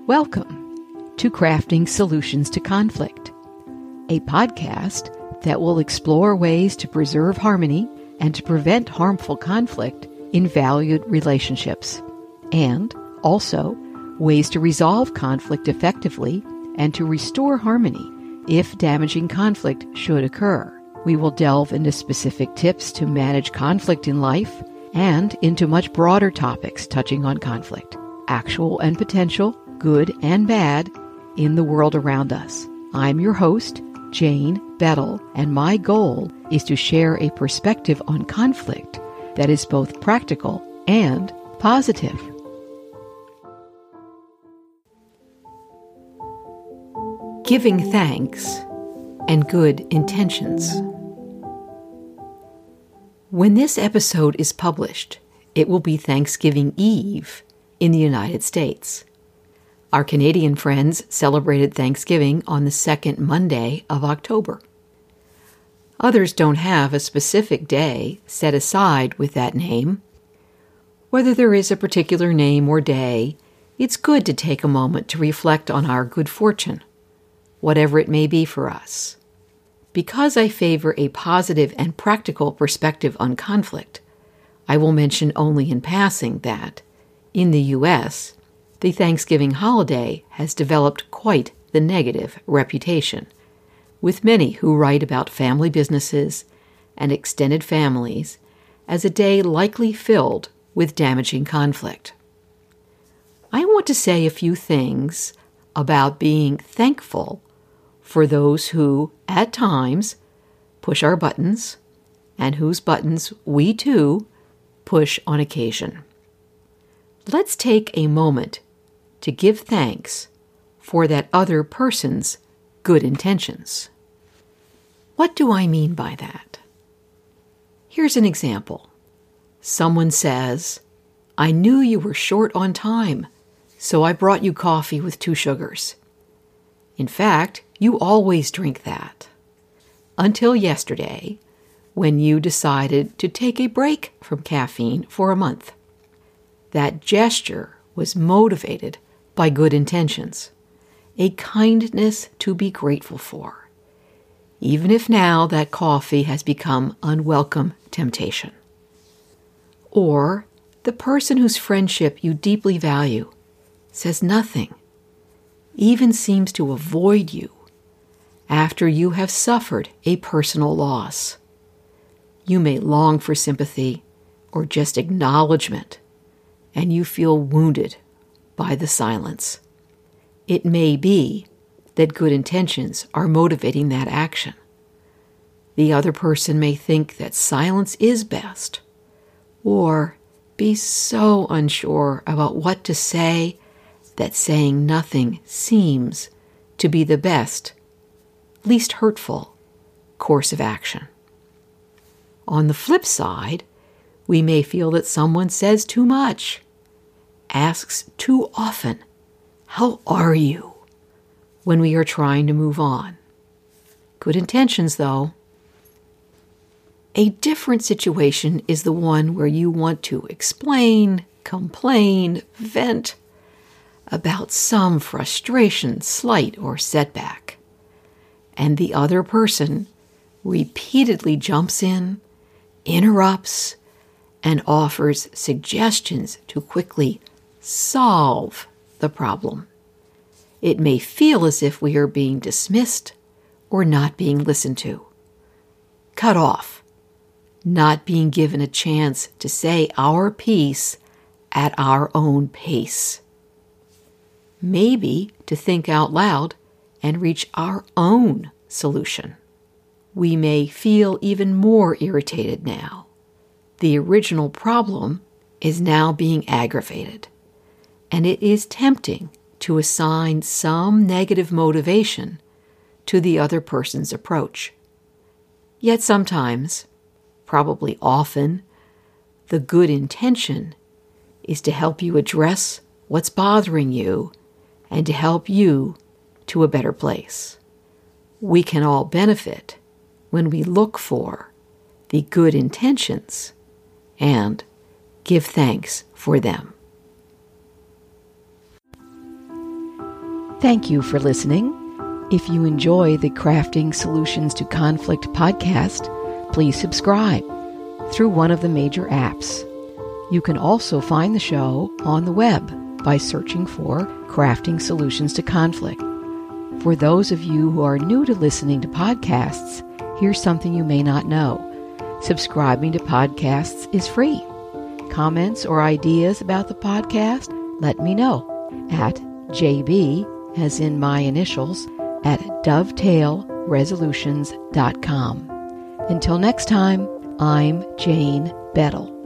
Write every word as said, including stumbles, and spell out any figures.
Welcome to Crafting Solutions to Conflict, a podcast that will explore ways to preserve harmony and to prevent harmful conflict in valued relationships, and also ways to resolve conflict effectively and to restore harmony if damaging conflict should occur. We will delve into specific tips to manage conflict in life and into much broader topics touching on conflict, actual and potential, good and bad, in the world around us. I'm your host, Jane Bettel, and my goal is to share a perspective on conflict that is both practical and positive. Giving thanks and good intentions. When this episode is published, it will be Thanksgiving Eve in the United States. Our Canadian friends celebrated Thanksgiving on the second Monday of October. Others don't have a specific day set aside with that name. Whether there is a particular name or day, it's good to take a moment to reflect on our good fortune, whatever it may be for us. Because I favor a positive and practical perspective on conflict, I will mention only in passing that, in the U S, the Thanksgiving holiday has developed quite the negative reputation, with many who write about family businesses and extended families as a day likely filled with damaging conflict. I want to say a few things about being thankful for those who, at times, push our buttons, and whose buttons we, too, push on occasion. Let's take a moment to give thanks for that other person's good intentions. What do I mean by that? Here's an example. Someone says, "I knew you were short on time, so I brought you coffee with two sugars. In fact, you always drink that. Until yesterday, when you decided to take a break from caffeine for a month." That gesture was motivated by good intentions, a kindness to be grateful for, even if now that coffee has become unwelcome temptation. Or the person whose friendship you deeply value says nothing, even seems to avoid you after you have suffered a personal loss. You may long for sympathy or just acknowledgement, and you feel wounded by the silence. It may be that good intentions are motivating that action. The other person may think that silence is best, or be so unsure about what to say that saying nothing seems to be the best, least hurtful course of action. On the flip side, we may feel that someone says too much, asks too often, "How are you?" when we are trying to move on. Good intentions, though. A different situation is the one where you want to explain, complain, vent about some frustration, slight, or setback, and the other person repeatedly jumps in, interrupts, and offers suggestions to quickly solve the problem. It may feel as if we are being dismissed or not being listened to, cut off, not being given a chance to say our piece at our own pace. Maybe to think out loud and reach our own solution. We may feel even more irritated now. The original problem is now being aggravated, and it is tempting to assign some negative motivation to the other person's approach. Yet sometimes, probably often, the good intention is to help you address what's bothering you and to help you to a better place. We can all benefit when we look for the good intentions and give thanks for them. Thank you for listening. If you enjoy the Crafting Solutions to Conflict podcast, please subscribe through one of the major apps. You can also find the show on the web by searching for Crafting Solutions to Conflict. For those of you who are new to listening to podcasts, here's something you may not know. Subscribing to podcasts is free. Comments or ideas about the podcast, let me know at jb, as in my initials, at dovetail resolutions dot com. Until next time, I'm Jane Bettle.